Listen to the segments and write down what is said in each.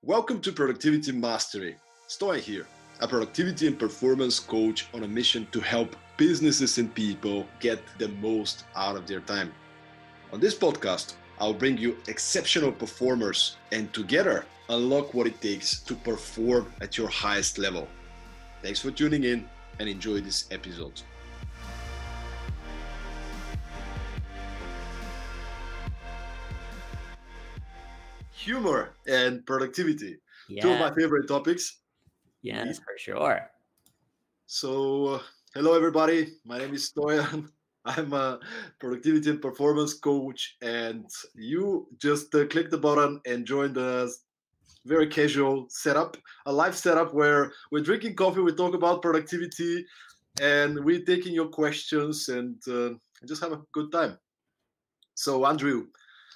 Welcome to Productivity Mastery. Stoy here, a productivity and performance coach on a mission to help businesses and people get the most out of their time. On this podcast, I'll bring you exceptional performers and together unlock what it takes to perform at your highest level. Thanks for tuning in and enjoy this episode. Humor and productivity, two of my favorite topics. Yes, for sure. So, hello everybody. My name is Stoyan. I'm a productivity and performance coach, and you just click the button and join the very casual setup, a live setup where we're drinking coffee, we talk about productivity, and we're taking your questions and just have a good time. So, Andrew,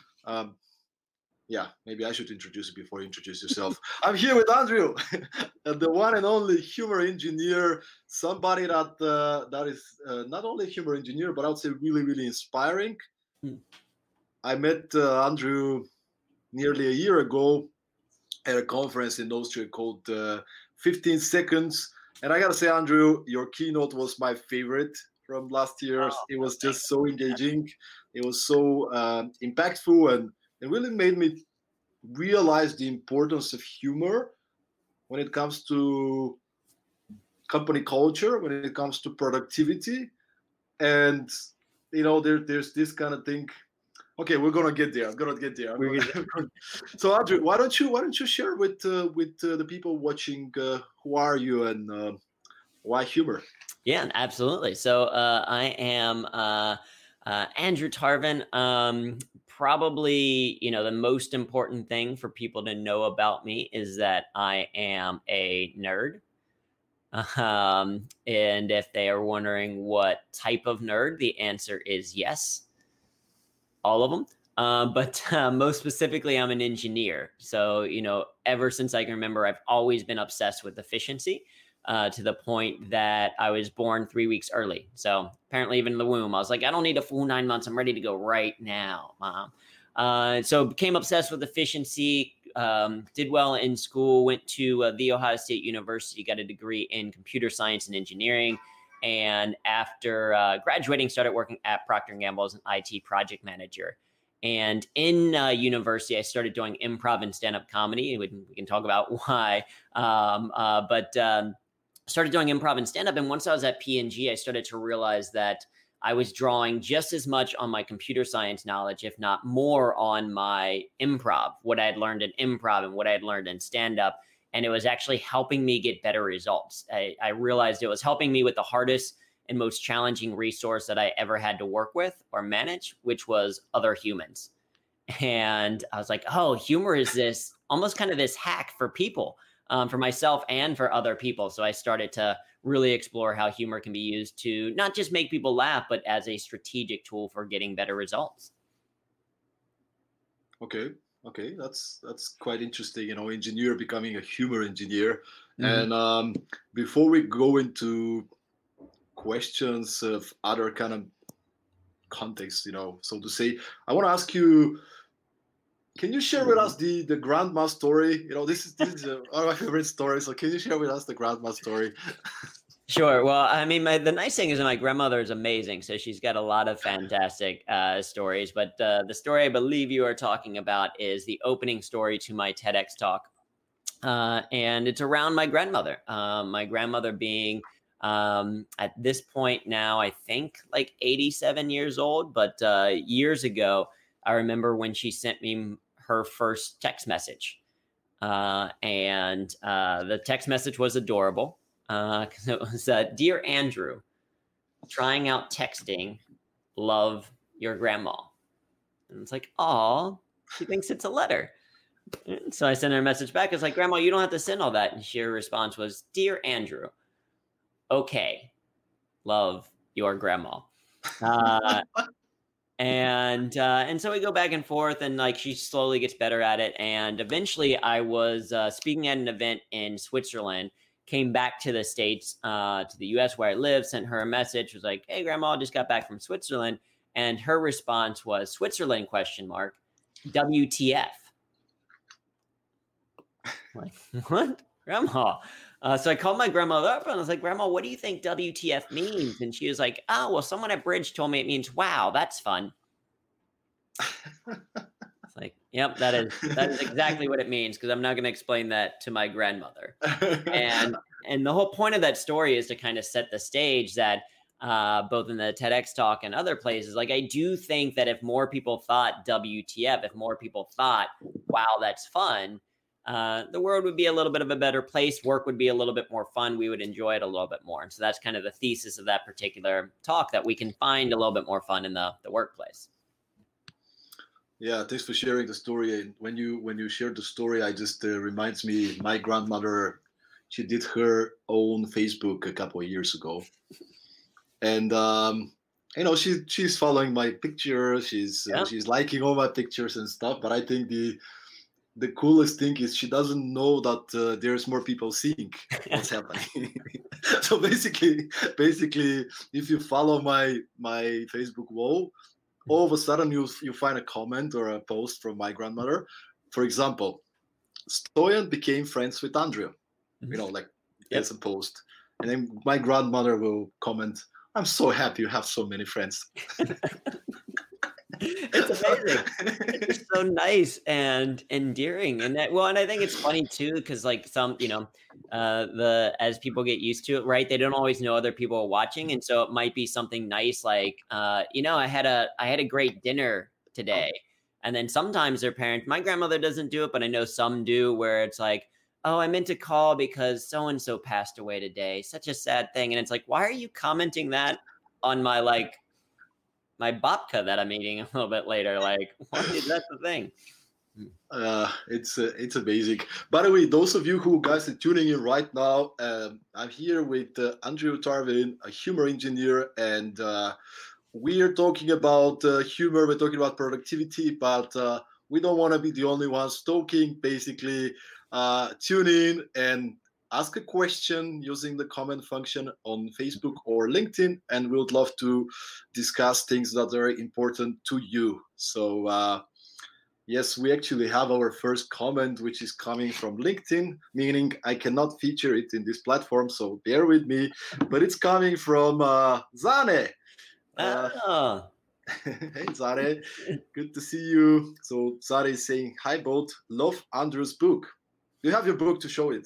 maybe I should introduce you before you introduce yourself. I'm here with Andrew, the one and only humor engineer, somebody that is not only a humor engineer, but I would say really, really inspiring. I met Andrew nearly a year ago at a conference in Austria called 15 Seconds. And I got to say, Andrew, your keynote was my favorite from last year. It was just so engaging. It was so impactful, and it really made me realize the importance of humor when it comes to company culture, when it comes to productivity. And, there's this kind of thing. Okay, we're gonna get there. So, Andrew, why don't you share with the people watching who are you and why humor? Yeah, absolutely. So I am Andrew Tarvin. Probably, the most important thing for people to know about me is that I am a nerd. And if they are wondering what type of nerd, the answer is yes, all of them. But most specifically, I'm an engineer. So, ever since I can remember, I've always been obsessed with efficiency. To the point that I was born 3 weeks early. So apparently even in the womb, I was like, I don't need a full 9 months. I'm ready to go right now, Mom. So became obsessed with efficiency, did well in school, went to The Ohio State University, got a degree in computer science and engineering. And after graduating, started working at Procter & Gamble as an IT project manager. And in university, I started doing improv and stand-up comedy. We can talk about why. Started doing improv and stand-up. And once I was at P&G, I started to realize that I was drawing just as much on my computer science knowledge, if not more, on my improv, what I had learned in improv and what I had learned in stand-up. And it was actually helping me get better results. I realized it was helping me with the hardest and most challenging resource that I ever had to work with or manage, which was other humans. And I was like, oh, humor is this almost kind of this hack for people. For myself and for other people. So I started to really explore how humor can be used to not just make people laugh, but as a strategic tool for getting better results. Okay, that's quite interesting. Engineer becoming a humor engineer. Mm-hmm. And before we go into questions of other kind of context, so to say, I want to ask you. Can you share with us the grandma story? This is one of my favorite stories. So can you share with us the grandma story? Sure. Well, I mean, the nice thing is my grandmother is amazing. So she's got a lot of fantastic stories. But the story I believe you are talking about is the opening story to my TEDx talk. And it's around my grandmother. My grandmother being at this point now, I think like 87 years old. But years ago, I remember when she sent me her first text message. And the text message was adorable because it was, Dear Andrew, trying out texting, love your grandma. And it's like, oh, she thinks it's a letter. So I sent her a message back. It's like, Grandma, you don't have to send all that. And her response was, Dear Andrew, okay, love your grandma. And so we go back and forth, and like she slowly gets better at it. And eventually, I was speaking at an event in Switzerland. Came back to the States, to the U.S. where I live. Sent her a message. Was like, "Hey, Grandma, I just got back from Switzerland." And her response was Switzerland ? WTF? Like, what? Grandma? So I called my grandmother up and I was like, Grandma, what do you think WTF means? And she was like, oh, well, someone at Bridge told me it means, wow, that's fun. It's like, yep, that is exactly what it means, because I'm not going to explain that to my grandmother. And the whole point of that story is to kind of set the stage that both in the TEDx talk and other places, like I do think that if more people thought WTF, if more people thought, wow, that's fun, the world would be a little bit of a better place. Work would be a little bit more fun. We would enjoy it a little bit more. And so that's kind of the thesis of that particular talk, that we can find a little bit more fun in the workplace. Yeah, thanks for sharing the story. And when you shared the story, I just reminds me, my grandmother, she did her own Facebook a couple of years ago, and she's following my picture. She's liking all my pictures and stuff. But I think the coolest thing is she doesn't know that there's more people seeing what's happening. So basically, if you follow my Facebook wall, all of a sudden you find a comment or a post from my grandmother. For example, Stoyan became friends with Andrew. There's a post. And then my grandmother will comment, I'm so happy you have so many friends. It's amazing. It's just so nice and endearing. And I think it's funny too, because like some, as people get used to it, right, they don't always know other people are watching. And so it might be something nice like, I had a great dinner today. And then sometimes their parents, my grandmother doesn't do it, but I know some do, where it's like, oh, I meant to call because so-and-so passed away today. Such a sad thing. And it's like, why are you commenting that on my babka that I'm eating a little bit later? Like, why is that the thing? It's amazing. By the way, those of you who guys are tuning in right now, I'm here with Andrew Tarvin, a humor engineer, and we're talking about humor. We're talking about productivity, but we don't want to be the only ones talking. Basically, tune in and ask a question using the comment function on Facebook or LinkedIn, and we would love to discuss things that are important to you. So yes, we actually have our first comment, which is coming from LinkedIn, meaning I cannot feature it in this platform, so bear with me, but it's coming from Zane. Hey Zare, good to see you. So Zare is saying, hi both, love Andrew's book. Do you have your book to show it?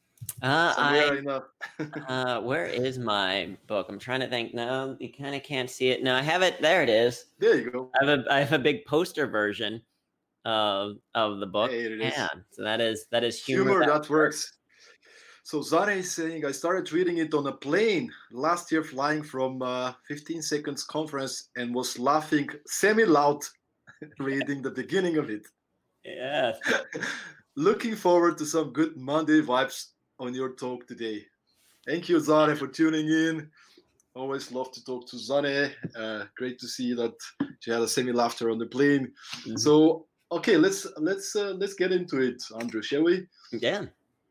Where is my book? I'm trying to think. No, you kind of can't see it. No, I have it. There it is. There you go. I have a big poster version of the book. Hey, it is. Yeah, so that is humor that works. So Zare is saying, I started reading it on a plane last year, flying from 15 Seconds conference, and was laughing semi-loud reading the beginning of it. Yeah. Looking forward to some good Monday vibes on your talk today. Thank you, Zane, for tuning in. Always love to talk to Zane. Great to see that she had a semi-laughter on the plane. Mm-hmm. So, okay, let's get into it, Andrew, shall we? Yeah.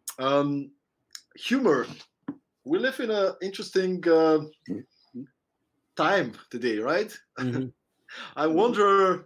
Humor. We live in an interesting time today, right? Mm-hmm. I wonder,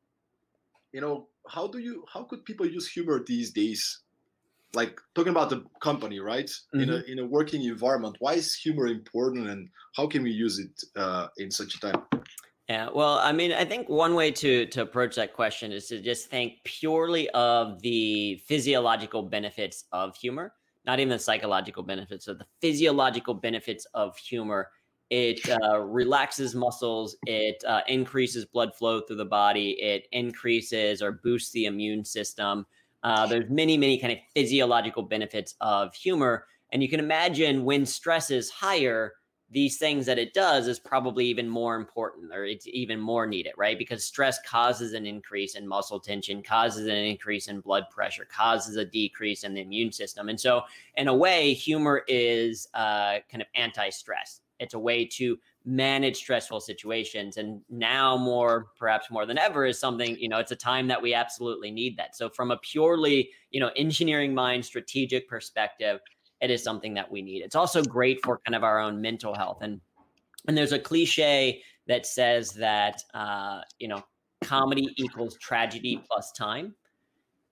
how could people use humor these days? Like talking about the company, right? Mm-hmm. In a working environment, why is humor important, and how can we use it in such a time? Yeah, well, I mean, I think one way to approach that question is to just think purely of the physiological benefits of humor, not even the psychological benefits, of the physiological benefits of humor. It relaxes muscles, it increases blood flow through the body, it increases or boosts the immune system. There's many kind of physiological benefits of humor. And you can imagine when stress is higher, these things that it does is probably even more important, or it's even more needed, right? Because stress causes an increase in muscle tension, causes an increase in blood pressure, causes a decrease in the immune system. And so in a way, humor is kind of anti-stress. It's a way to manage stressful situations. And now perhaps more than ever is something, it's a time that we absolutely need that. So from a purely, engineering mind, strategic perspective, it is something that we need. It's also great for kind of our own mental health. And there's a cliche that says that, comedy equals tragedy plus time.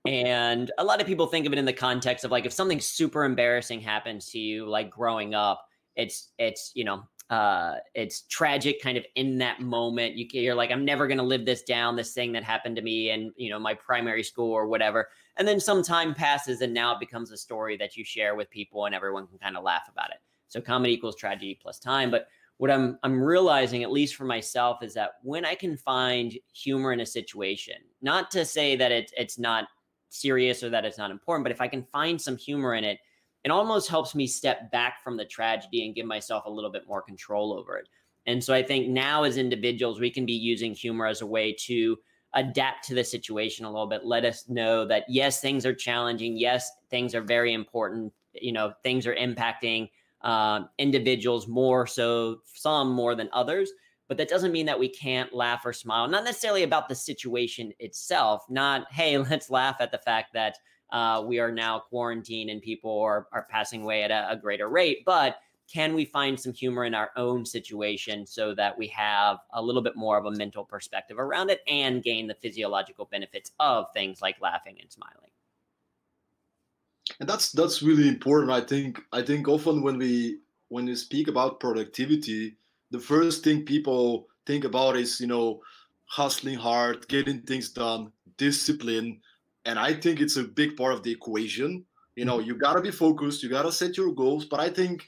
And a lot of people think of it in the context of like, if something super embarrassing happens to you, like growing up, it's it's tragic kind of in that moment. You're like, I'm never going to live this down, this thing that happened to me and, my primary school or whatever. And then some time passes and now it becomes a story that you share with people and everyone can kind of laugh about it. So comedy equals tragedy plus time. But what I'm realizing, at least for myself, is that when I can find humor in a situation, not to say that it's not serious or that it's not important, but if I can find some humor in it, it almost helps me step back from the tragedy and give myself a little bit more control over it. And so I think now as individuals, we can be using humor as a way to adapt to the situation a little bit. Let us know that, yes, things are challenging. Yes, things are very important. Things are impacting individuals more so, some more than others. But that doesn't mean that we can't laugh or smile, not necessarily about the situation itself, not, hey, let's laugh at the fact that we are now quarantined and people are passing away at a greater rate, but can we find some humor in our own situation so that we have a little bit more of a mental perspective around it and gain the physiological benefits of things like laughing and smiling? And that's really important. I think often when we speak about productivity, the first thing people think about is hustling hard, getting things done, discipline, and I think it's a big part of the equation. You gotta be focused, you gotta set your goals, but I think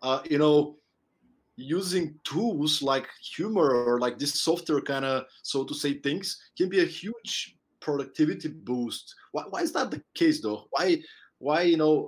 using tools like humor or like this softer kind of, so to say, things can be a huge productivity boost. Why is that the case though? Why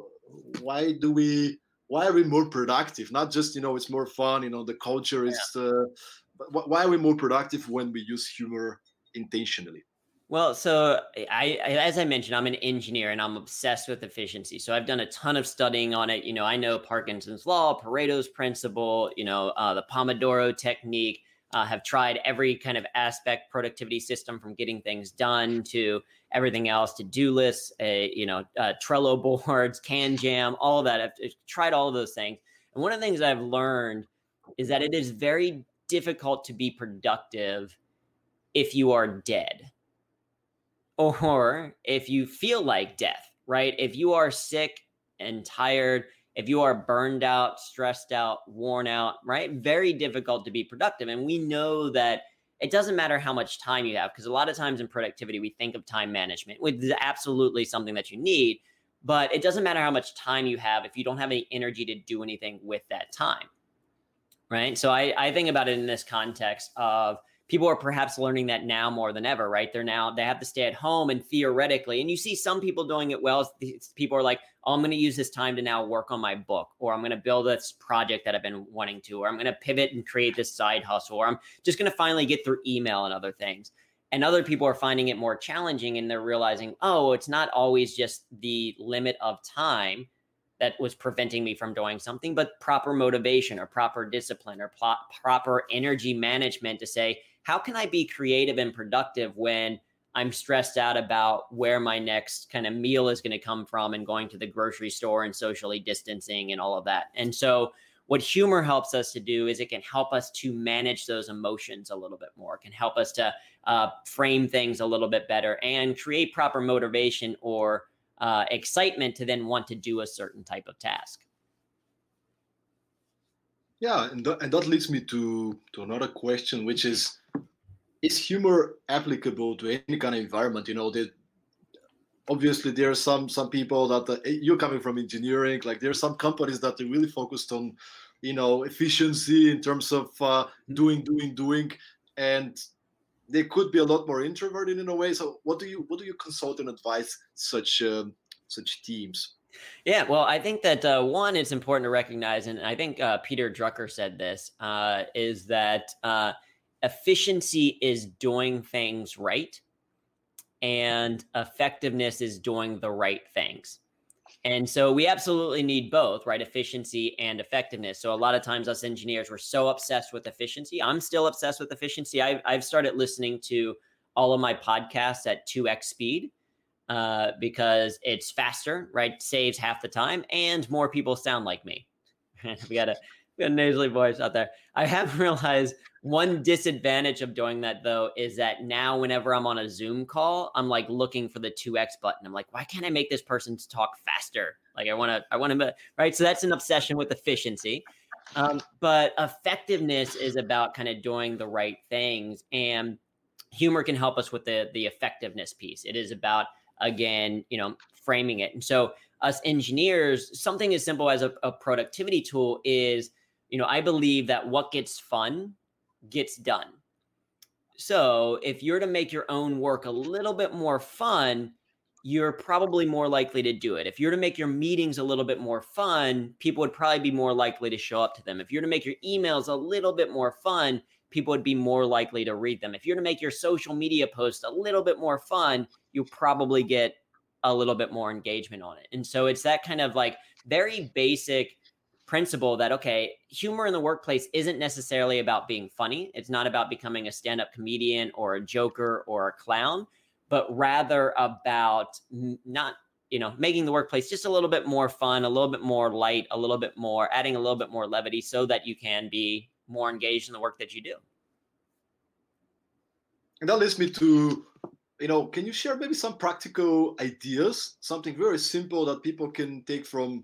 why are we more productive? Not just it's more fun. The culture is. But why are we more productive when we use humor intentionally? Well, so as I mentioned, I'm an engineer and I'm obsessed with efficiency. So I've done a ton of studying on it. I know Parkinson's law, Pareto's principle, the Pomodoro technique. Have tried every kind of aspect productivity system, from getting things done to everything else, to-do lists, Trello boards, CanJam, all of that. I've tried all of those things. And one of the things I've learned is that it is very difficult to be productive if you are dead, or if you feel like death, right? If you are sick and tired, if you are burned out, stressed out, worn out, right? Very difficult to be productive. And we know that it doesn't matter how much time you have, because a lot of times in productivity, we think of time management, which is absolutely something that you need, but it doesn't matter how much time you have if you don't have any energy to do anything with that time, right? So I think about it in this context of, people are perhaps learning that now more than ever, right? They have to stay at home, and theoretically, and you see some people doing it well. People are like, oh, I'm going to use this time to now work on my book, or I'm going to build this project that I've been wanting to, or I'm going to pivot and create this side hustle, or I'm just going to finally get through email and other things. And other people are finding it more challenging, and they're realizing, oh, it's not always just the limit of time that was preventing me from doing something, but proper motivation or proper discipline or proper energy management to say, how can I be creative and productive when I'm stressed out about where my next kind of meal is going to come from, and going to the grocery store and socially distancing and all of that? And so what humor helps us to do is it can help us to manage those emotions a little bit more. It can help us to frame things a little bit better and create proper motivation or excitement to then want to do a certain type of task. Yeah, and that leads me to another question, which is humor applicable to any kind of environment? Obviously there are some people that you're coming from engineering, like there are some companies that are really focused on efficiency in terms of doing, and they could be a lot more introverted in a way. So what do you consult and advise such teams? Yeah, well, I think that one, it's important to recognize, and I think Peter Drucker said this, is that efficiency is doing things right, and effectiveness is doing the right things. And so we absolutely need both, right? Efficiency and effectiveness. So a lot of times us engineers, we're so obsessed with efficiency. I'm still obsessed with efficiency. I've started listening to all of my podcasts at 2x speed because it's faster, right? Saves half the time, and more people sound like me. we A nasally voice out there. I have realized one disadvantage of doing that though is that now whenever I'm on a Zoom call, I'm like looking for the 2x button. I'm like, why can't I make this person talk faster? Like I want to, right? So that's an obsession with efficiency. But effectiveness is about kind of doing the right things, and humor can help us with the effectiveness piece. It is about, again, framing it. And so us engineers, something as simple as a productivity tool is, I believe that what gets fun gets done. So if you're to make your own work a little bit more fun, you're probably more likely to do it. If you're to make your meetings a little bit more fun, people would probably be more likely to show up to them. If you're to make your emails a little bit more fun, people would be more likely to read them. If you're to make your social media posts a little bit more fun, you'll probably get a little bit more engagement on it. And so it's that kind of like very basic principle that, okay, humor in the workplace isn't necessarily about being funny. It's not about becoming a stand-up comedian or a joker or a clown, but rather about not, making the workplace just a little bit more fun, a little bit more light, a little bit more, adding a little bit more levity so that you can be more engaged in the work that you do. And that leads me to, can you share maybe some practical ideas, something very simple that people can take from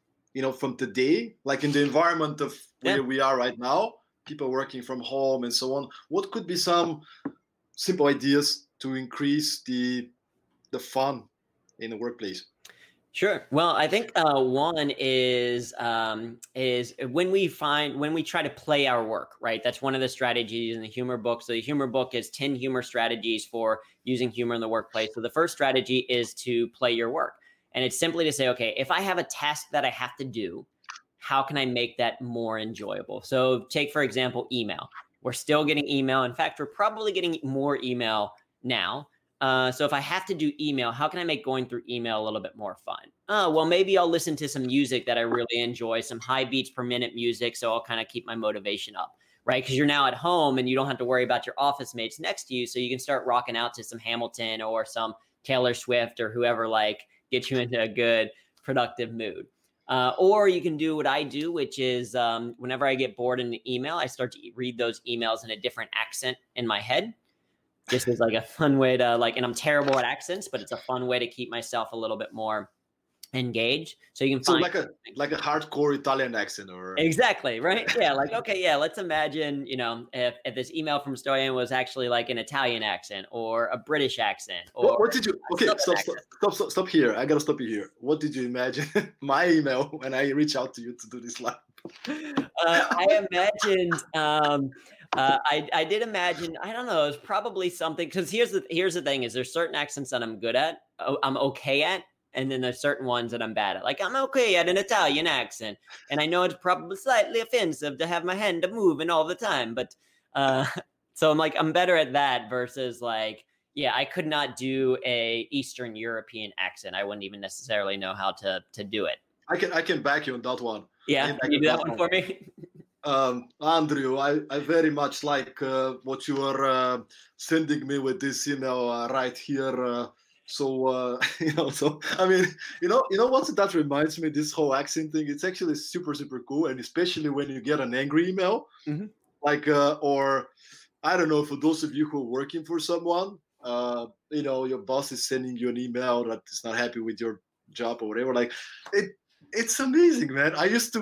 today, like in the environment of where we are right now, people working from home and so on? What could be some simple ideas to increase the fun in the workplace? Sure. Well, I think one is when we try to play our work, right? That's one of the strategies in the humor book. So the humor book is 10 humor strategies for using humor in the workplace. So the first strategy is to play your work. And it's simply to say, okay, if I have a task that I have to do, how can I make that more enjoyable? So take, for example, email. We're still getting email. In fact, we're probably getting more email now. So if I have to do email, how can I make going through email a little bit more fun? Well, maybe I'll listen to some music that I really enjoy, some high beats per minute music. So I'll kind of keep my motivation up, right? Because you're now at home and you don't have to worry about your office mates next to you. So you can start rocking out to some Hamilton or some Taylor Swift or whoever, like get you into a good productive mood. Or you can do what I do, which is whenever I get bored in the email, I start to read those emails in a different accent in my head. Just as like a fun way to and I'm terrible at accents, but it's a fun way to keep myself a little bit more engaged. So you can find like a hardcore Italian accent or exactly, right? Yeah. Like, okay, yeah, let's imagine, if this email from Stoyan was actually like an Italian accent or a British accent or what did you stop here. I gotta stop you here. What did you imagine my email when I reach out to you to do this live? I imagined I did imagine, I don't know, it's probably something, because here's the thing is there's certain accents that I'm good at, I'm okay at, and then there's certain ones that I'm bad at. Like I'm okay at an Italian accent, and I know it's probably slightly offensive to have my hand moving all the time, but so I'm better at that versus I could not do a Eastern European accent. I wouldn't even necessarily know how to do it. I can back you on that one. Yeah, can you do that one for me? Andrew, I very much like what you are sending me with this email right here. So I mean, what that reminds me, this whole accent thing, it's actually super, super cool. And especially when you get an angry email, or I don't know, for those of you who are working for someone, your boss is sending you an email that is not happy with your job or whatever. It's amazing, man.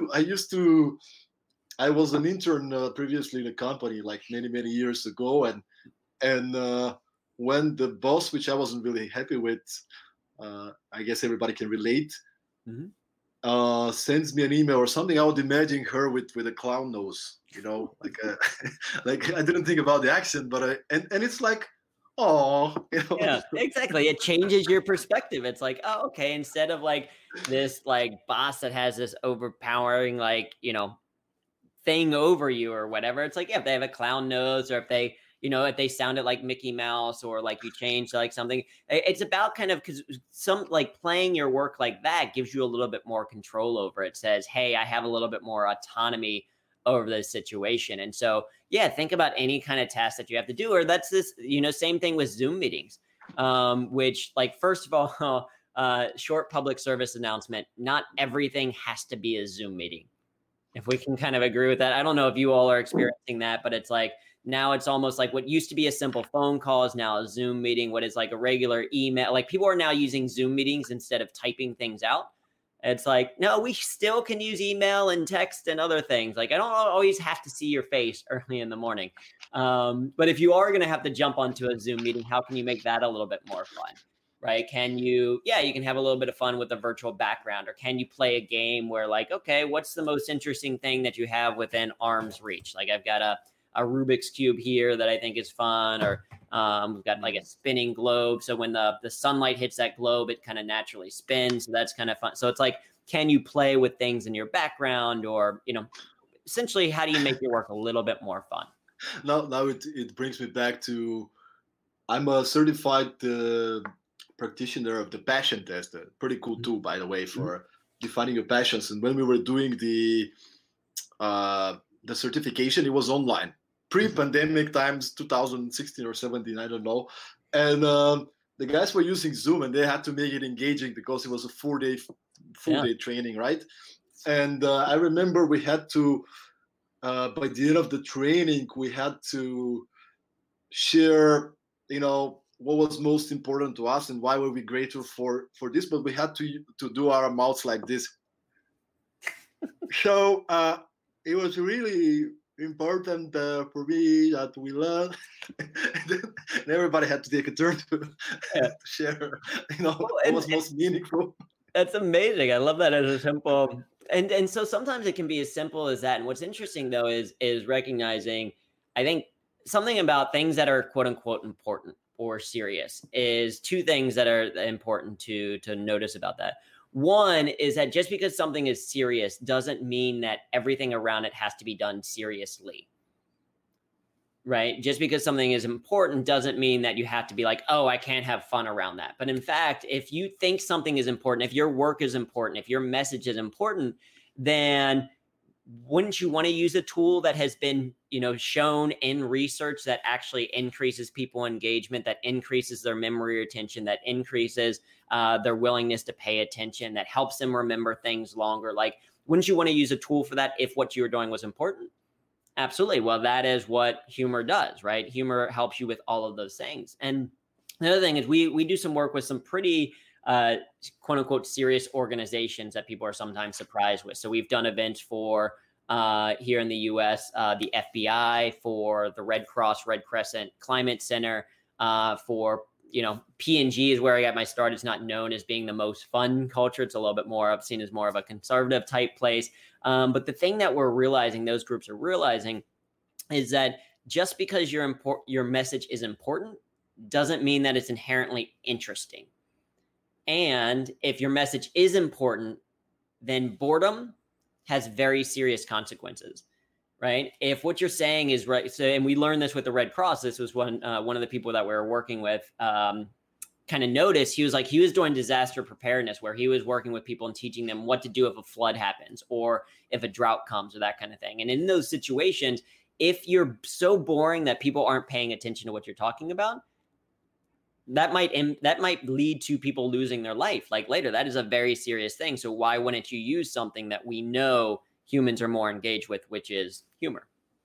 I was an intern previously in a company many, many years ago. And when the boss, which I wasn't really happy with, I guess everybody can relate, sends me an email or something, I would imagine her with a clown nose, I didn't think about the accent, but and it's like, oh, yeah, exactly. It changes your perspective. It's like, oh, okay. Instead of this boss that has this overpowering thing over you or whatever, it's if they have a clown nose, or if they if they sounded like Mickey Mouse, or you change something. It's about kind of, because some playing your work like that gives you a little bit more control over it. Says, hey, I have a little bit more autonomy over the situation. And so, yeah, think about any kind of task that you have to do, or that's this, same thing with Zoom meetings, which first of all, short public service announcement, not everything has to be a Zoom meeting. if we can kind of agree with that. I don't know if you all are experiencing that, but it's like now it's almost like what used to be a simple phone call is now a Zoom meeting. What is like a regular email? Like people are now using Zoom meetings instead of typing things out. It's like, no, we still can use email and text and other things. Like I don't always have to see your face early in the morning. But if you are going to have to jump onto a Zoom meeting, how can you make that a little bit more fun? Right? Can you, yeah, you can have a little bit of fun with a virtual background, or can you play a game where like, okay, what's the most interesting thing that you have within arm's reach? Like I've got a Rubik's Cube here that I think is fun, or we've got like a spinning globe. So when the sunlight hits that globe, it kind of naturally spins. So that's kind of fun. So it's like, can you play with things in your background, or, essentially how do you make your work a little bit more fun? Now it brings me back to, I'm a certified practitioner of the passion test. Pretty cool tool, by the way, for defining your passions. And when we were doing the certification, it was online, pre-pandemic times, 2016 or 17, I don't know. And the guys were using Zoom, and they had to make it engaging because it was a full day training, right? And I remember we had to, by the end of the training, we had to share, what was most important to us and why were we grateful for this, but we had to do our mouths like this. So it was really important for me that we learned, and everybody had to take a turn to share, what was most meaningful. That's amazing. I love that as a simple, and so sometimes it can be as simple as that. And what's interesting though is recognizing, I think something about things that are quote unquote important or serious is two things that are important to notice about that. One is that just because something is serious doesn't mean that everything around it has to be done seriously. Right? Just because something is important doesn't mean that you have to be like, oh, I can't have fun around that. But in fact, if you think something is important, if your work is important, if your message is important, then wouldn't you want to use a tool that has been, shown in research that actually increases people engagement, that increases their memory retention, that increases their willingness to pay attention, that helps them remember things longer? Like, wouldn't you want to use a tool for that if what you were doing was important? Absolutely. Well, that is what humor does, right? Humor helps you with all of those things. And the other thing is we do some work with some pretty quote unquote serious organizations that people are sometimes surprised with. So we've done events for here in the US, the FBI, for the Red Cross, Red Crescent Climate Center, for, P&G is where I got my start. It's not known as being the most fun culture. It's a little bit more seen as more of a conservative type place. But the thing that we're realizing, those groups are realizing, is that just because your message is important doesn't mean that it's inherently interesting. And if your message is important, then boredom has very serious consequences, right? If what you're saying is right, so, and we learned this with the Red Cross. This was one of the people that we were working with kind of noticed. He was doing disaster preparedness, where he was working with people and teaching them what to do if a flood happens or if a drought comes or that kind of thing. And in those situations, if you're so boring that people aren't paying attention to what you're talking about, that might lead to people losing their life. Like later, that is a very serious thing. So why wouldn't you use something that we know humans are more engaged with, which is humor?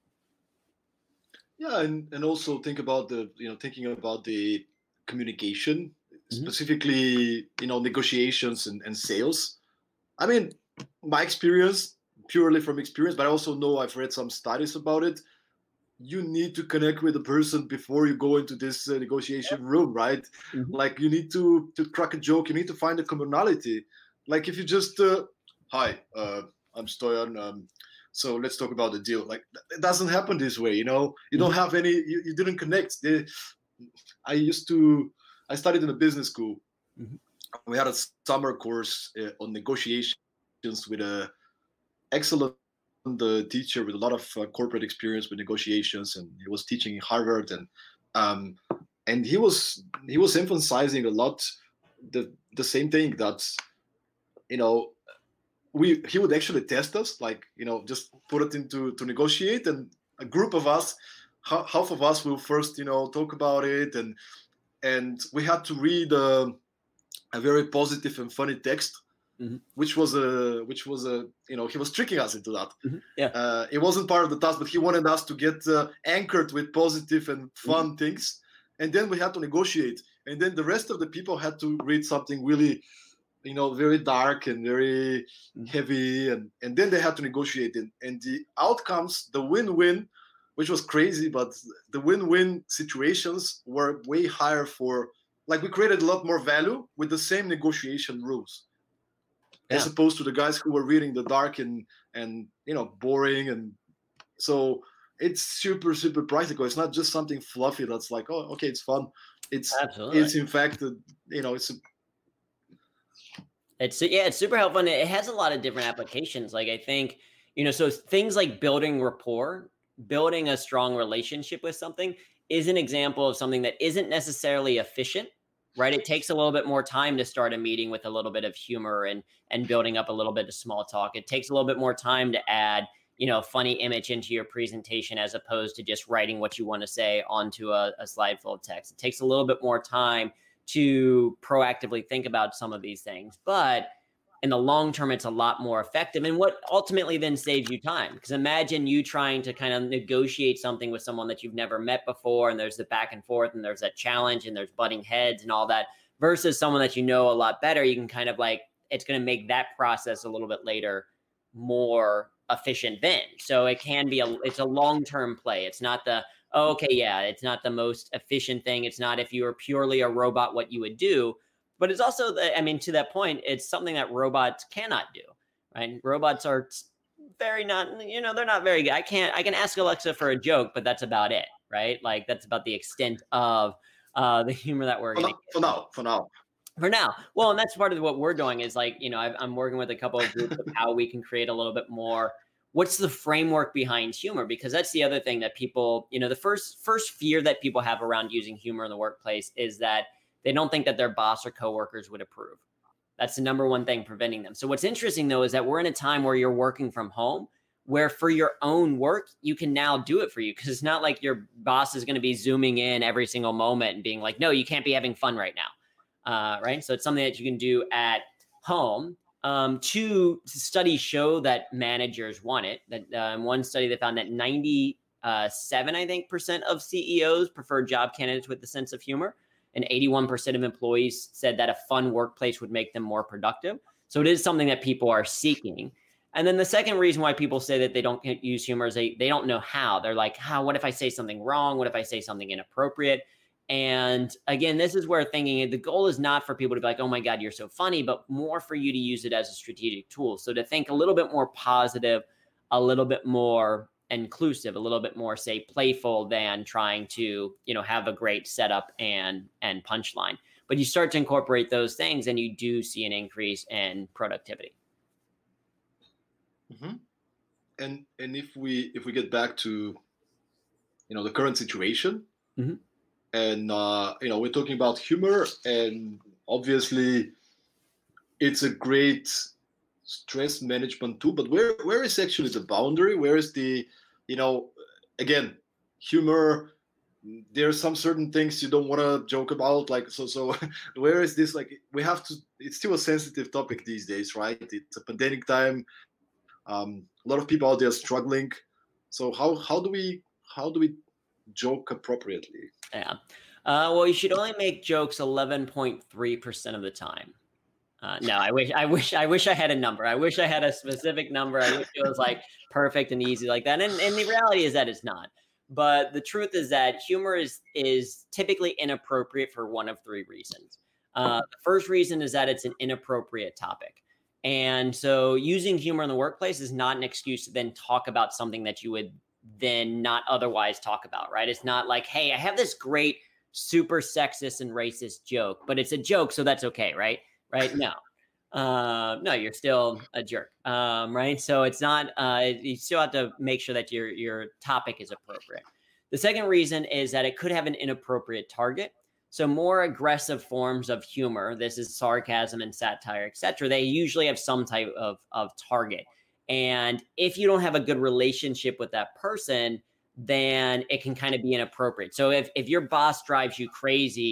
Yeah, and also thinking about the communication, specifically, negotiations and sales. I mean, my experience, purely from experience, but I also know I've read some studies about it. You need to connect with the person before you go into this negotiation room, right? Like you need to crack a joke. You need to find a commonality. Like if you just, hi, I'm Stoyan. So let's talk about the deal. Like it doesn't happen this way, You don't have any. You didn't connect. I studied in a business school. We had a summer course on negotiations with a excellent teacher with a lot of corporate experience with negotiations, and he was teaching in Harvard, and he was emphasizing a lot the same thing that he would actually test us, like just put it into to negotiate, and a group of us, half of us will first talk about it, and we had to read a very positive and funny text which was a he was tricking us into that. Yeah. It wasn't part of the task, but he wanted us to get anchored with positive and fun things, and then we had to negotiate, and then the rest of the people had to read something really very dark and very heavy, and then they had to negotiate it. And the outcomes, the win-win, which was crazy, but the win-win situations were way higher for, like, we created a lot more value with the same negotiation rules, as opposed to the guys who were reading the dark and boring. And so it's super, super practical. It's not just something fluffy that's like, oh, okay, it's fun. It's in fact, it's super helpful, and it has a lot of different applications. Like, I think, so things like building rapport, building a strong relationship with something is an example of something that isn't necessarily efficient, right? It takes a little bit more time to start a meeting with a little bit of humor and building up a little bit of small talk. It takes a little bit more time to add, funny image into your presentation, as opposed to just writing what you want to say onto a slide full of text. It takes a little bit more time to proactively think about some of these things, but in the long term, it's a lot more effective. And what ultimately then saves you time, because imagine you trying to kind of negotiate something with someone that you've never met before, and there's the back and forth, and there's that challenge, and there's butting heads and all that, versus someone that you know a lot better. You can kind of it's going to make that process a little bit later more efficient then. So it can be it's a long-term play. It's not it's not the most efficient thing. It's not, if you were purely a robot, what you would do, but it's also, to that point, it's something that robots cannot do, right? Robots are they're not very good. I can ask Alexa for a joke, but that's about it, right? Like, that's about the extent of the humor that we're going to get. For now. Well, and that's part of what we're doing is, I'm working with a couple of groups of how we can create a little bit more. What's the framework behind humor? Because that's the other thing that people, the first fear that people have around using humor in the workplace is that they don't think that their boss or coworkers would approve. That's the number one thing preventing them. So what's interesting, though, is that we're in a time where you're working from home, where for your own work, you can now do it for you, because it's not like your boss is going to be zooming in every single moment and being like, no, you can't be having fun right now. Right. So it's something that you can do at home. Two studies show that managers want it. That in one study, they found that 97%, I think, of CEOs prefer job candidates with a sense of humor, and 81% of employees said that a fun workplace would make them more productive. So it is something that people are seeking. And then the second reason why people say that they don't use humor is they don't know how. They're like, what if I say something wrong? What if I say something inappropriate? And again, this is where thinking, the goal is not for people to be like, oh my God, you're so funny, but more for you to use it as a strategic tool. So to think a little bit more positive, a little bit more inclusive, a little bit more, say, playful, than trying to, have a great setup and punchline. But you start to incorporate those things, and you do see an increase in productivity. Mm-hmm. And if we get back to, the current situation, mm-hmm. and we're talking about humor, and obviously it's a great stress management tool, but where is actually the boundary? Where is the, again, humor? There are some certain things you don't want to joke about, like, so where is this? Like, we have to, it's still a sensitive topic these days, right? It's a pandemic time. A lot of people out there struggling. So how do we joke appropriately? Yeah. Well, you should only make jokes 11.3% of the time. No, I wish I had a number. I wish I had a specific number. I wish it was like perfect and easy like that. And the reality is that it's not. But the truth is that humor is typically inappropriate for one of three reasons. The first reason is that it's an inappropriate topic. And so using humor in the workplace is not an excuse to then talk about something that you would then not otherwise talk about, right? It's not like, hey, I have this great super sexist and racist joke, but it's a joke, so that's okay, right? No. No, you're still a jerk, right? So it's not, you still have to make sure that your topic is appropriate. The second reason is that it could have an inappropriate target. So more aggressive forms of humor, this is sarcasm and satire, etc., they usually have some type of target. And if you don't have a good relationship with that person, then it can kind of be inappropriate. So if your boss drives you crazy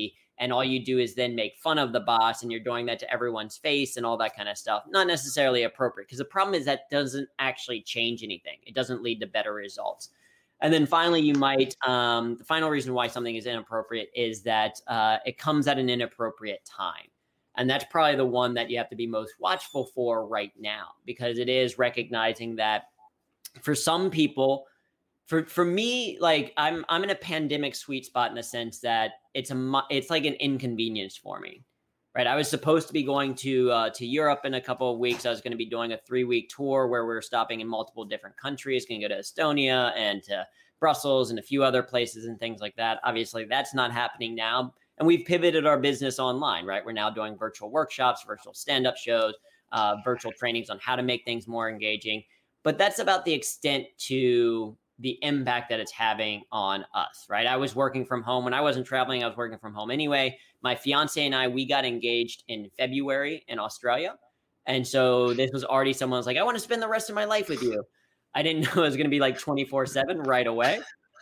and all you do is then make fun of the boss, and you're doing that to everyone's face and all that kind of stuff. Not necessarily appropriate, because the problem is that doesn't actually change anything. It doesn't lead to better results. And then finally, you might, the final reason why something is inappropriate is that it comes at an inappropriate time. And that's probably the one that you have to be most watchful for right now, because it is recognizing that for some people, for me, like I'm in a pandemic sweet spot in the sense that it's like an inconvenience for me, right? I was supposed to be going to Europe in a couple of weeks. I was going to be doing a 3-week tour where we're stopping in multiple different countries. Going to go to Estonia and to Brussels and a few other places and things like that. Obviously, that's not happening now, and we've pivoted our business online, right? We're now doing virtual workshops, virtual stand-up shows, virtual trainings on how to make things more engaging. But that's about the extent to the impact that it's having on us, right? I was working from home. When I wasn't traveling, I was working from home anyway. My fiance and I, we got engaged in February in Australia. And so this was already someone was like, I want to spend the rest of my life with you. I didn't know it was going to be like 24/7 right away.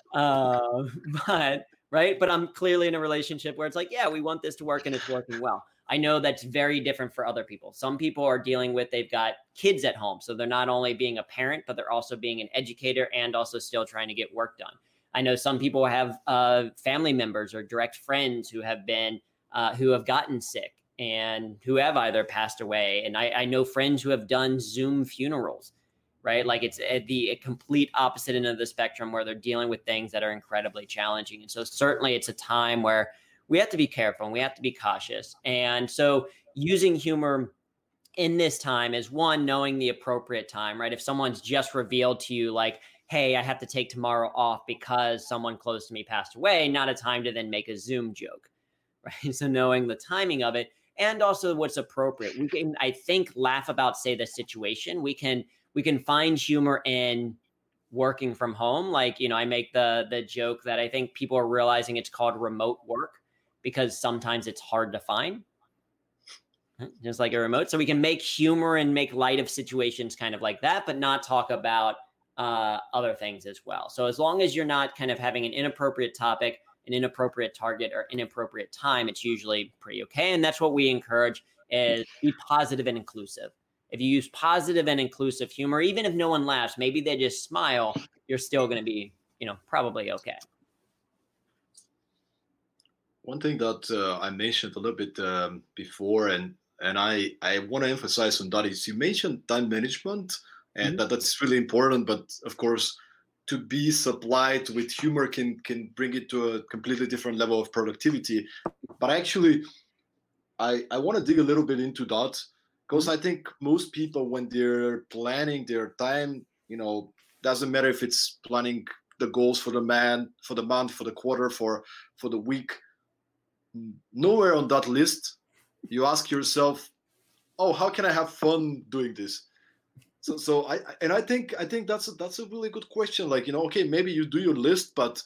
But I'm clearly in a relationship where it's like, yeah, we want this to work and it's working well. I know that's very different for other people. Some people are dealing with, they've got kids at home. So they're not only being a parent, but they're also being an educator and also still trying to get work done. I know some people have family members or direct friends who have gotten sick and who have either passed away. And I know friends who have done Zoom funerals, right? Like it's at the complete opposite end of the spectrum where they're dealing with things that are incredibly challenging. And so certainly it's a time where we have to be careful and we have to be cautious. And so using humor in this time is one, knowing the appropriate time, right? If someone's just revealed to you like, hey, I have to take tomorrow off because someone close to me passed away, not a time to then make a Zoom joke, right? So knowing the timing of it and also what's appropriate. We can, I think, laugh about, say, the situation. We can find humor in working from home. Like, I make the joke that I think people are realizing it's called remote work, because sometimes it's hard to find, just like a remote. So we can make humor and make light of situations kind of like that, but not talk about other things as well. So as long as you're not kind of having an inappropriate topic, an inappropriate target, or inappropriate time, it's usually pretty okay. And that's what we encourage, is be positive and inclusive. If you use positive and inclusive humor, even if no one laughs, maybe they just smile, you're still going to be, probably okay. One thing that I mentioned a little bit before, and I want to emphasize on that, is you mentioned time management, and that's really important. But of course, to be supplied with humor can bring it to a completely different level of productivity. But actually, I want to dig a little bit into that, because I think most people, when they're planning their time, doesn't matter if it's planning the goals for the month, for the quarter, for the week. Nowhere on that list you ask yourself, oh, how can I have fun doing this? So I think that's a really good question. Like, okay, maybe you do your list, but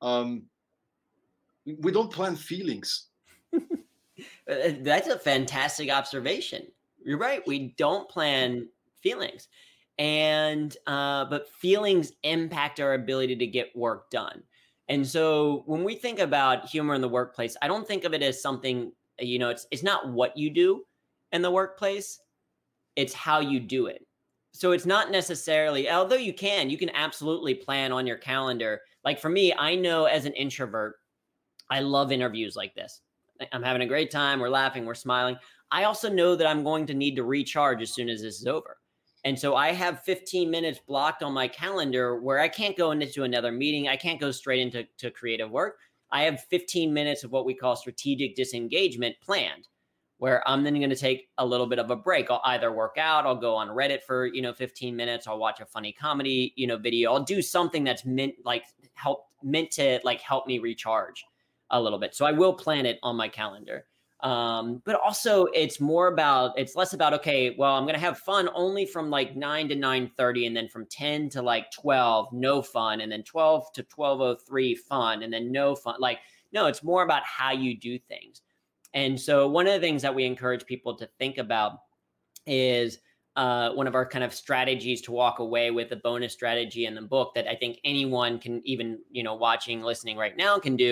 we don't plan feelings. That's a fantastic observation. You're right. We don't plan feelings, and but feelings impact our ability to get work done. And so when we think about humor in the workplace, I don't think of it as something, it's not what you do in the workplace, it's how you do it. So it's not necessarily, although you can absolutely plan on your calendar. Like for me, I know as an introvert, I love interviews like this. I'm having a great time. We're laughing, we're smiling. I also know that I'm going to need to recharge as soon as this is over. And so I have 15 minutes blocked on my calendar where I can't go into another meeting. I can't go straight into creative work. I have 15 minutes of what we call strategic disengagement planned, where I'm then going to take a little bit of a break. I'll either work out, I'll go on Reddit for, 15 minutes. I'll watch a funny comedy, video. I'll do something that's meant to help me recharge a little bit. So I will plan it on my calendar. But also it's less about, okay, well, I'm going to have fun only from 9 to 9:30, and then from 10 to 12, no fun. And then 12 to 12:03 fun. And then no fun. No, it's more about how you do things. And so one of the things that we encourage people to think about is one of our kind of strategies to walk away with, a bonus strategy in the book that I think anyone can, even, watching, listening right now, can do,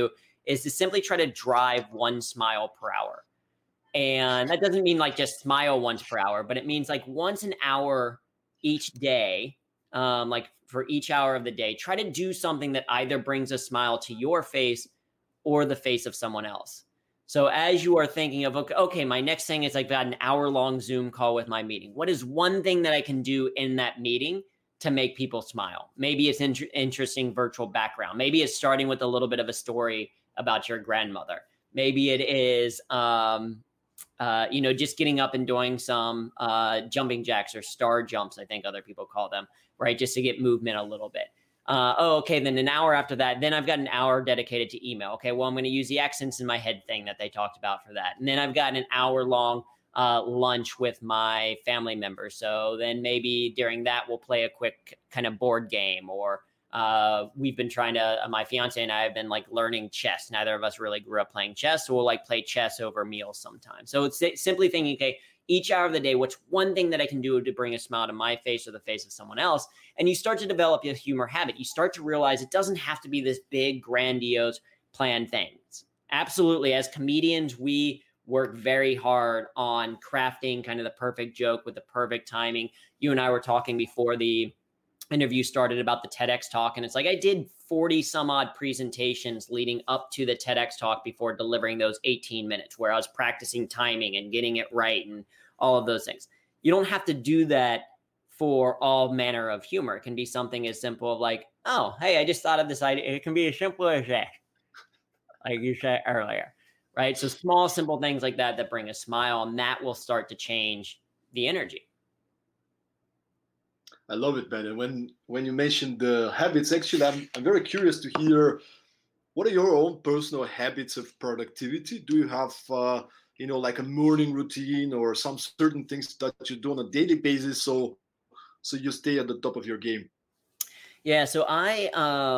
is to simply try to drive 1 smile per hour. And that doesn't mean like just smile once per hour, but it means like once an hour each day, like for each hour of the day, try to do something that either brings a smile to your face or the face of someone else. So as you are thinking of, okay, my next thing is I've got an hour-long Zoom call with my meeting. What is one thing that I can do in that meeting to make people smile? Maybe it's interesting virtual background. Maybe it's starting with a little bit of a story about your grandmother. Maybe it is, just getting up and doing some jumping jacks or star jumps, I think other people call them, right? Just to get movement a little bit. Okay, then an hour after that, then I've got an hour dedicated to email. Okay, well, I'm going to use the accents in my head thing that they talked about for that. And then I've got an hour-long lunch with my family members. So then maybe during that, we'll play a quick kind of board game, or we've been trying to, my fiance and I have been like learning chess. Neither of us really grew up playing chess, so we'll like play chess over meals sometimes. So it's simply thinking, okay, each hour of the day, what's one thing that I can do to bring a smile to my face or the face of someone else? And you start to develop a humor habit. You start to realize it doesn't have to be this big, grandiose planned things. Absolutely. As comedians, we work very hard on crafting kind of the perfect joke with the perfect timing. You and I were talking before the interview started about the TEDx talk. And it's like, I did 40 some odd presentations leading up to the TEDx talk before delivering those 18 minutes where I was practicing timing and getting it right and all of those things. You don't have to do that for all manner of humor. It can be something as simple as like, oh, hey, I just thought of this idea. It can be as simple as that, like you said earlier, right? So small, simple things like that bring a smile, and that will start to change the energy. I love it, Ben. And when you mentioned the habits, actually, I'm very curious to hear what are your own personal habits of productivity. Do you have like a morning routine or some certain things that you do on a daily basis so you stay at the top of your game? Yeah, so I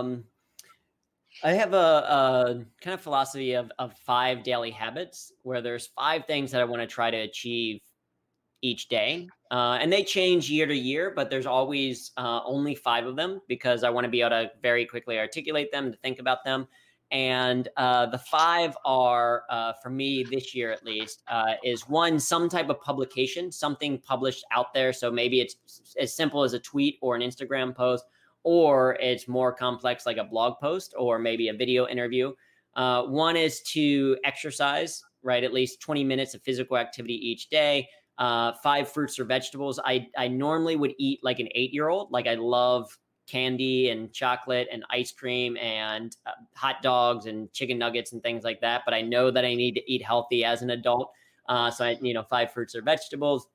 have a kind of philosophy of 5 daily habits where there's 5 things that I want to try to achieve each day. And they change year to year, but there's always only 5 of them because I want to be able to very quickly articulate them, to think about them. And the 5 are, for me this year at least, is 1, some type of publication, something published out there. So maybe it's as simple as a tweet or an Instagram post, or it's more complex like a blog post or maybe a video interview. 1 is to exercise, right? At least 20 minutes of physical activity each day. 5 fruits or vegetables. I normally would eat like an 8-year-old. Like I love candy and chocolate and ice cream and hot dogs and chicken nuggets and things like that. But I know that I need to eat healthy as an adult. So I, 5 fruits or vegetables,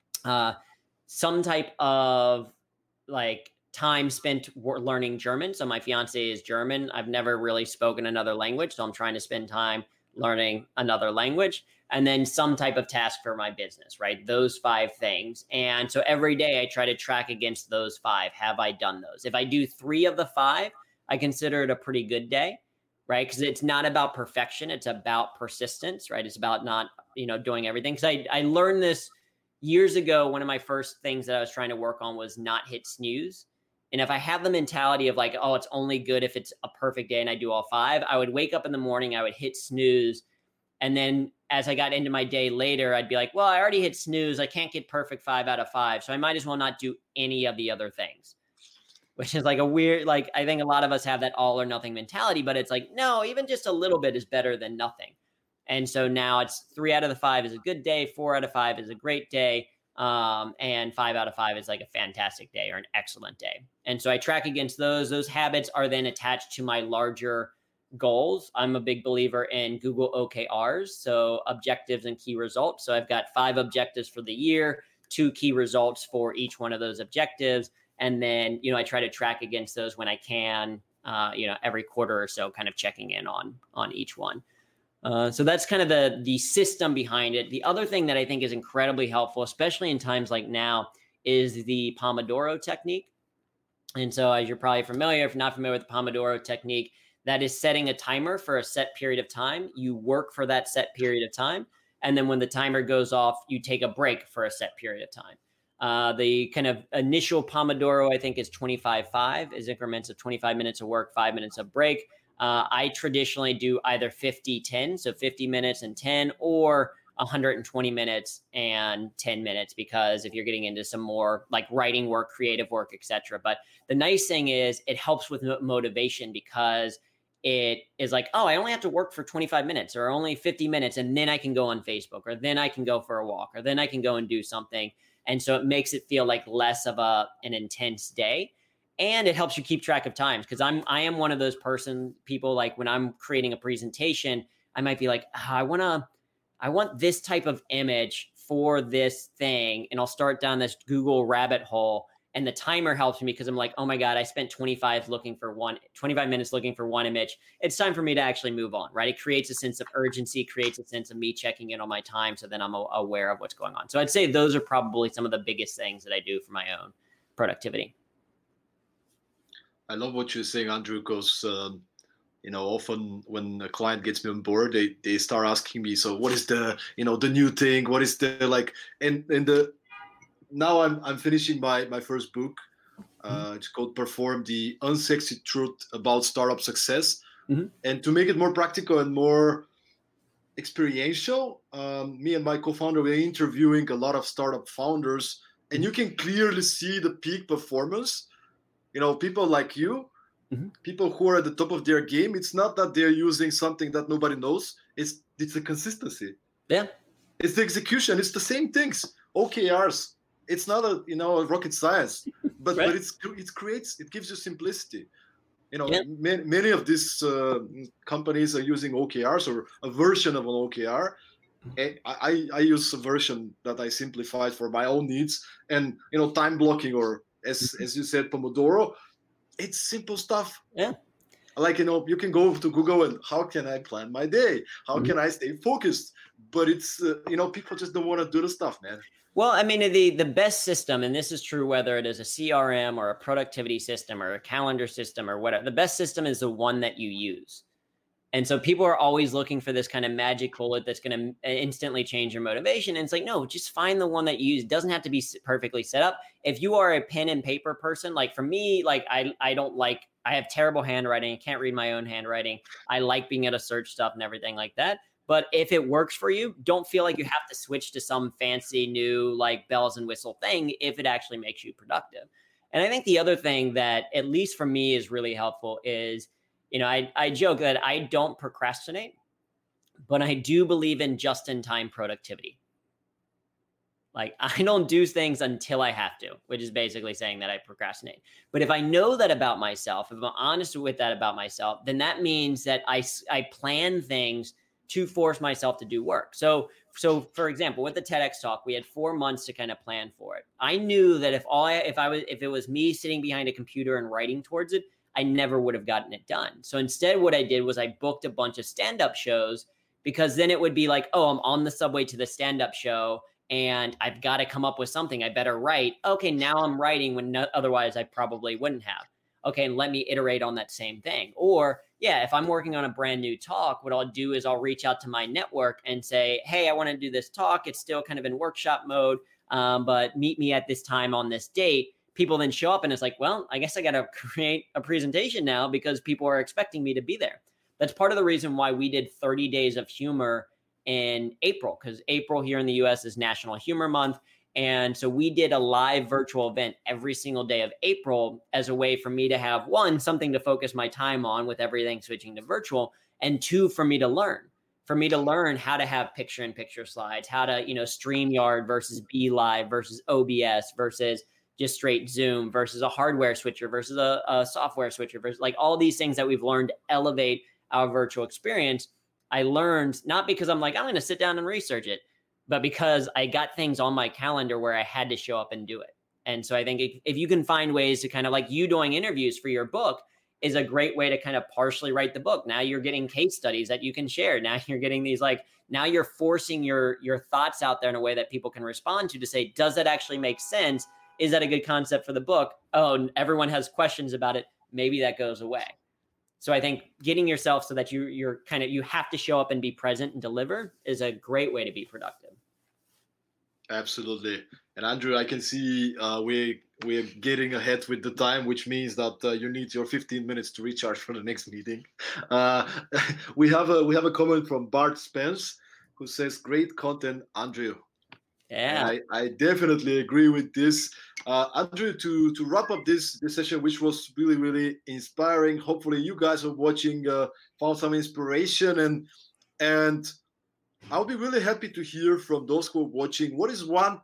some type of like time spent learning German. So my fiance is German. I've never really spoken another language. So I'm trying to spend time learning another language. And then some type of task for my business, right? Those 5 things. And so every day I try to track against those 5. Have I done those? If I do 3 of the 5, I consider it a pretty good day, right? Because it's not about perfection. It's about persistence, right? It's about not, doing everything. Because I learned this years ago. One of my first things that I was trying to work on was not hit snooze. And if I have the mentality of like, oh, it's only good if it's a perfect day and I do all 5, I would wake up in the morning, I would hit snooze. And then as I got into my day later, I'd be like, well, I already hit snooze. I can't get perfect 5 out of 5. So I might as well not do any of the other things, which is like a weird, like, I think a lot of us have that all or nothing mentality, but it's like, no, even just a little bit is better than nothing. And so now it's 3 out of the 5 is a good day. 4 out of 5 is a great day. And 5 out of 5 is like a fantastic day or an excellent day. And so I track against those. Those habits are then attached to my larger goals. I'm a big believer in Google OKRs, so objectives and key results. So I've got 5 objectives for the year, 2 key results for each one of those objectives. And then, I try to track against those when I can, every quarter or so, kind of checking in on each one. So that's kind of the system behind it. The other thing that I think is incredibly helpful, especially in times like now, is the Pomodoro technique. And so as you're probably familiar, if you're not familiar with the Pomodoro technique, that is setting a timer for a set period of time. You work for that set period of time. And then when the timer goes off, you take a break for a set period of time. The kind of initial Pomodoro, I think, is 25-5, is increments of 25 minutes of work, 5 minutes of break. I traditionally do either 50-10, so 50 minutes and 10, or 120 minutes and 10 minutes, because if you're getting into some more like writing work, creative work, etc. But the nice thing is it helps with motivation, because it is like, oh, I only have to work for 25 minutes or only 50 minutes, and then I can go on Facebook, or then I can go for a walk, or then I can go and do something. And so it makes it feel like less of an intense day. And it helps you keep track of times, because I am one of those people, like when I'm creating a presentation, I might be like, I want this type of image for this thing, and I'll start down this Google rabbit hole. And the timer helps me, because I'm like, oh my God, I spent 25 minutes looking for one image. It's time for me to actually move on, right? It creates a sense of urgency, creates a sense of me checking in on my time, so then I'm aware of what's going on. So I'd say those are probably some of the biggest things that I do for my own productivity. I love what you're saying, Andrew, because often when a client gets me on board, they start asking me, so what is the the new thing? What is the like? And now I'm finishing my first book. It's called Perform: The Unsexy Truth About Startup Success. Mm-hmm. And to make it more practical and more experiential, me and my co-founder, we're interviewing a lot of startup founders, and you can clearly see the peak performance. People like you, people who are at the top of their game. It's not that they're using something that nobody knows. It's the consistency. Yeah. It's the execution. It's the same things. OKRs. It's not a rocket science, but Right. but it gives you simplicity. Many of these companies are using OKRs or a version of an OKR. And I use a version that I simplified for my own needs, and time blocking, or as you said, Pomodoro. It's simple stuff. Yeah. Like, you can go to Google and how can I plan my day? How can I stay focused? But it's, people just don't want to do the stuff, man. Well, I mean, the best system, and this is true whether it is a CRM or a productivity system or a calendar system or whatever, the best system is the one that you use. And so people are always looking for this kind of magic bullet that's going to instantly change your motivation. And it's like, no, just find the one that you use. It doesn't have to be perfectly set up. If you are a pen and paper person, like for me, like I have terrible handwriting. I can't read my own handwriting. I like being able to search stuff and everything like that. But if it works for you, don't feel like you have to switch to some fancy new like bells and whistle thing if it actually makes you productive. And I think the other thing that, at least for me, is really helpful is, I joke that I don't procrastinate, but I do believe in just-in-time productivity. Like, I don't do things until I have to, which is basically saying that I procrastinate. But if I know that about myself, if I'm honest with that about myself, then that means that I plan things to force myself to do work. So for example, with the TEDx talk, we had 4 months to kind of plan for it. I knew that if it was me sitting behind a computer and writing towards it, I never would have gotten it done. So instead, what I did was I booked a bunch of stand-up shows, because then it would be like, oh, I'm on the subway to the stand-up show and I've got to come up with something. I better write. Okay, now I'm writing when otherwise I probably wouldn't have. Okay, and let me iterate on that same thing. Or yeah, if I'm working on a brand new talk, what I'll do is I'll reach out to my network and say, hey, I want to do this talk. It's still kind of in workshop mode, but meet me at this time on this date. People then show up and it's like, well, I guess I got to create a presentation now because people are expecting me to be there. That's part of the reason why we did 30 days of humor in April, because April here in the US is National Humor Month. And so we did a live virtual event every single day of April as a way for me to have, one, something to focus my time on with everything switching to virtual, and two, for me to learn how to have picture-in-picture slides, how to, StreamYard versus BeLive versus OBS versus just straight Zoom versus a hardware switcher versus a software switcher versus like all these things that we've learned to elevate our virtual experience. I learned not because I'm like, I'm going to sit down and research it, but because I got things on my calendar where I had to show up and do it. And so I think if you can find ways to kind of, like you doing interviews for your book is a great way to kind of partially write the book. Now you're getting case studies that you can share. Now you're getting these, like, now you're forcing your thoughts out there in a way that people can respond to say, does that actually make sense? Is that a good concept for the book? Oh, everyone has questions about it. Maybe that goes away. So I think getting yourself so that you have to show up and be present and deliver is a great way to be productive. Absolutely. And Andrew, I can see we're we're getting ahead with the time, which means that you need your 15 minutes to recharge for the next meeting. Uh, we have a comment from Bart Spence who says, "Great content, Andrew." And Yeah. I definitely agree with this. Andrew, to wrap up this session, which was really, really inspiring. Hopefully, you guys are watching, found some inspiration, and I'll be really happy to hear from those who are watching. What is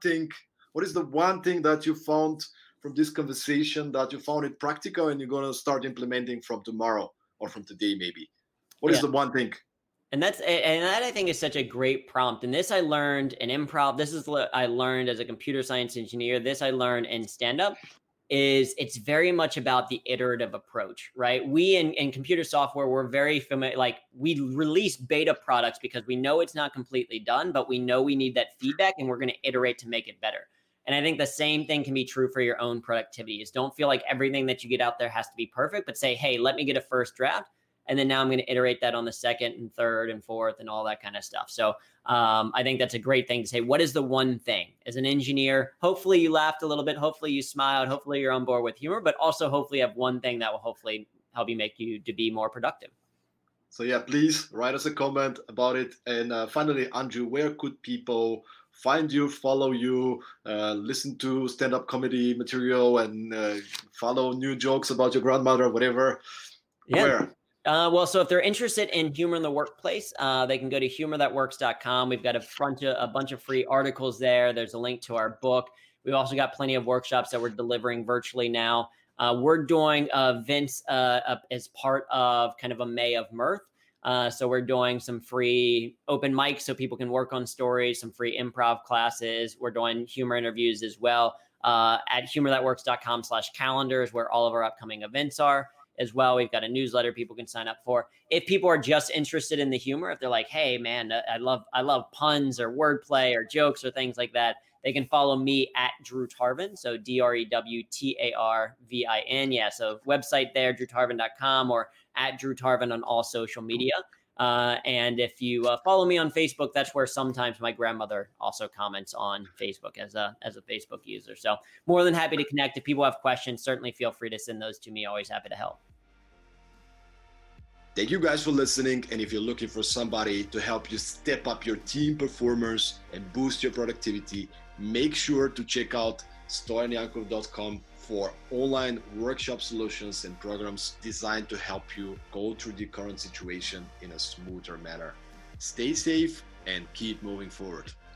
the one thing that you found from this conversation that you found it practical and you're gonna start implementing from tomorrow or from today, maybe? What is Yeah. the one thing? And that I think is such a great prompt. And this I learned in improv. This is what I learned as a computer science engineer. This I learned in stand up. Is it's very much about the iterative approach, right? We in computer software, we're very familiar. Like we release beta products because we know it's not completely done, but we know we need that feedback, and we're going to iterate to make it better. And I think the same thing can be true for your own productivity. Is don't feel like everything that you get out there has to be perfect, but say, hey, let me get a first draft. And then now I'm going to iterate that on the second and third and fourth and all that kind of stuff. So I think that's a great thing to say. What is the one thing as an engineer? Hopefully you laughed a little bit. Hopefully you smiled. Hopefully you're on board with humor, but also hopefully you have one thing that will hopefully help you make you to be more productive. So yeah, please write us a comment about it. And finally, Andrew, where could people find you, follow you, listen to stand-up comedy material, and follow new jokes about your grandmother, whatever? Yeah. Where? Well, so if they're interested in humor in the workplace, they can go to humorthatworks.com. We've got a bunch of free articles there. There's a link to our book. We've also got plenty of workshops that we're delivering virtually now. We're doing events as part of kind of a May of Mirth. So we're doing some free open mics so people can work on stories, some free improv classes. We're doing humor interviews as well at humorthatworks.com/calendar is where all of our upcoming events are. As well, we've got a newsletter people can sign up for. If people are just interested in the humor, if they're like, "Hey, man, I love puns or wordplay or jokes or things like that," they can follow me at Drew Tarvin. So DrewTarvin. Yeah. So website there, drewtarvin.com, or at Drew Tarvin on all social media. And if you follow me on Facebook, that's where sometimes my grandmother also comments on Facebook as a Facebook user. So more than happy to connect. If people have questions, certainly feel free to send those to me. Always happy to help. Thank you guys for listening. And if you're looking for somebody to help you step up your team performance and boost your productivity, make sure to check out stoyanyankov.com for online workshop solutions and programs designed to help you go through the current situation in a smoother manner. Stay safe and keep moving forward.